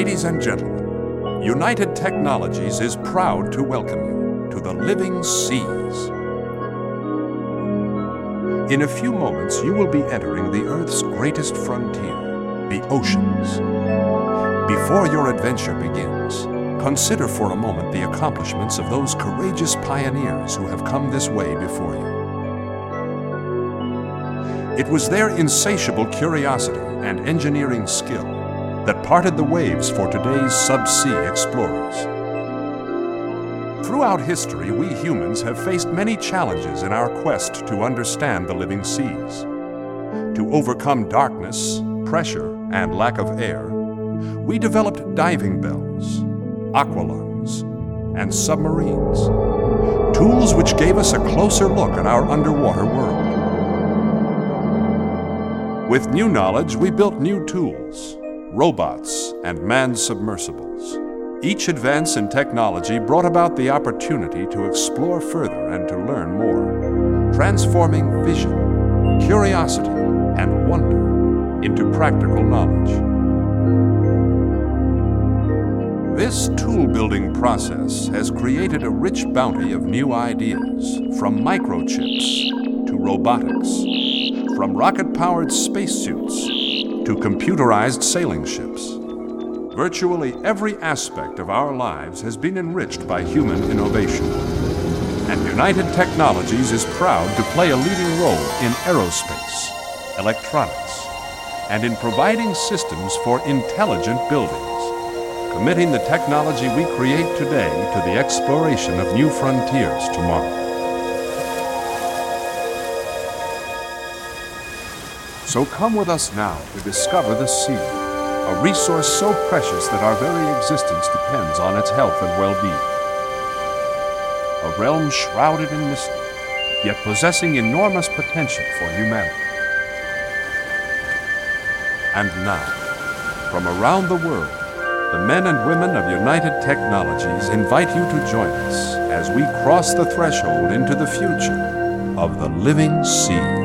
Ladies and gentlemen, United Technologies is proud to welcome you to the living seas. In a few moments, you will be entering the Earth's greatest frontier, the oceans. Before your adventure begins, consider for a moment the accomplishments of those courageous pioneers who have come this way before you. It was their insatiable curiosity and engineering skill that parted the waves for today's subsea explorers. Throughout history, we humans have faced many challenges in our quest to understand the living seas. To overcome darkness, pressure, and lack of air, we developed diving bells, aqualungs, and submarines, tools which gave us a closer look at our underwater world. With new knowledge, we built new tools, robots, and manned submersibles. Each advance in technology brought about the opportunity to explore further and to learn more, transforming vision, curiosity, and wonder into practical knowledge. This tool-building process has created a rich bounty of new ideas, from microchips to robotics, from rocket-powered spacesuits to computerized sailing ships. Virtually every aspect of our lives has been enriched by human innovation. And United Technologies is proud to play a leading role in aerospace, electronics, and in providing systems for intelligent buildings, committing the technology we create today to the exploration of new frontiers tomorrow. So come with us now to discover the sea, a resource so precious that our very existence depends on its health and well-being. A realm shrouded in mystery, yet possessing enormous potential for humanity. And now, from around the world, the men and women of United Technologies invite you to join us as we cross the threshold into the future of the living sea.